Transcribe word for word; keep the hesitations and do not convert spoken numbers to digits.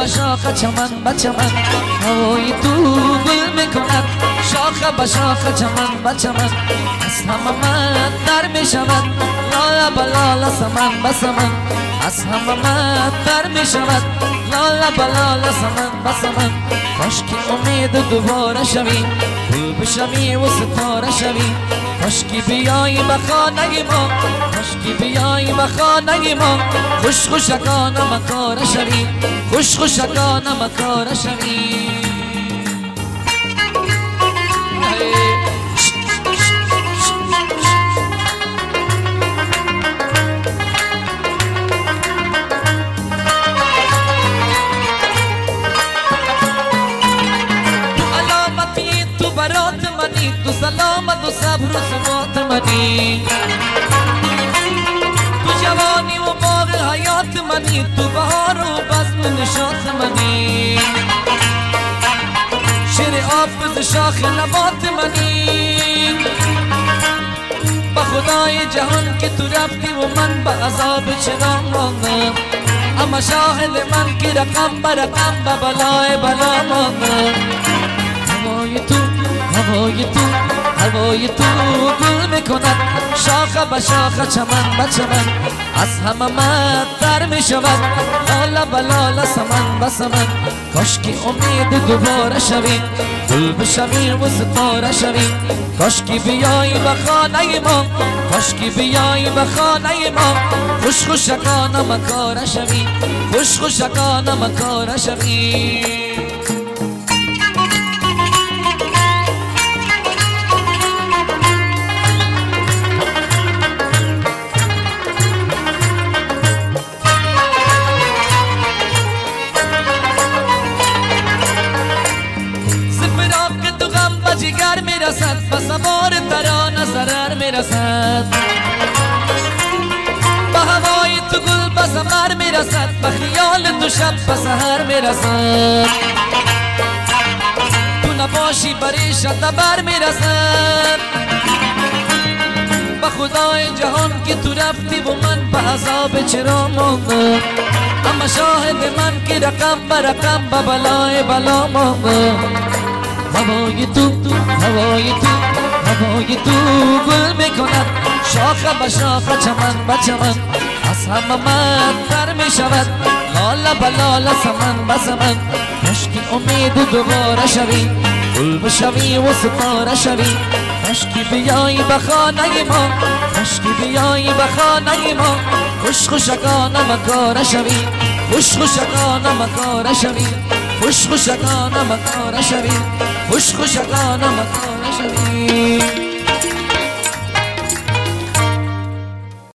به شاخ چمن به چمن هوای تو گل میکند، شاخ به شاخ چمن به چمن از همه من در میشود، لاله به لاله سمن به سمن از همه من در میشود، لاله به لاله سمن به سمن. کاش که امید دوباره شوی، گل بشوی و ستاره شوی، کاش که بیایی به خانه ما، کاش که بیایی به خانه ما، خوش خوشکانه مکاره شوی، خوش خوشکانه مکاره شوی. تو سلامت و صبر و ثبات منی، تو جوانی و باغ حیات منی، تو بهار و بزم و نشاط منی، شیر حافظ شاخ نبات منی. با خدای جهان که تو رفتی و من به عذاب چرا ماندم، اما شاهد من که رقم به رقم به بلای بلا ماندم. هوای تو هوای تو هوای تو گل میکند، شاخ به شاخ چمن به چمن از همه من در میشود، لاله به لاله سمن به سمن. کاش که امید دوباره شوی، گل بشوی و ستاره شوی، کاش که بیایی به خانه ما، کاش که بیایی به خانه ما، خوش خوشکانه مکاره شوی، خوش خوشکانه مکاره شوی. جگر میرسد به سوار ترانه ضرر میرسد، به هوای تو گل به ثمر میرسد، به خیال تو شب به سحر میرسد، تو نباشی بریشت بر میرسد. به خدای جهان که تو رفتی و من به عذاب چرا ماندم، اما شاهد من که رقم به رقم به بلای بلا ماندم. هوای تو هوای تو هوای تو گل میکند، شاخ به شاخ چمن به چمن از همه من در میشود، لاله به لاله سمن به سمن. کاش که امید دوباره شوی، گل بشوی و ستاره شوی، کاش که بیایی به خانه ما، کاش که بیایی به خانه ما، خوش خوشکانه مکاره شوی، خوش خوشکانه مکاره شوی، خوش خوشکانه مکاره شوی، خوش خوشکانه مکاره شوی.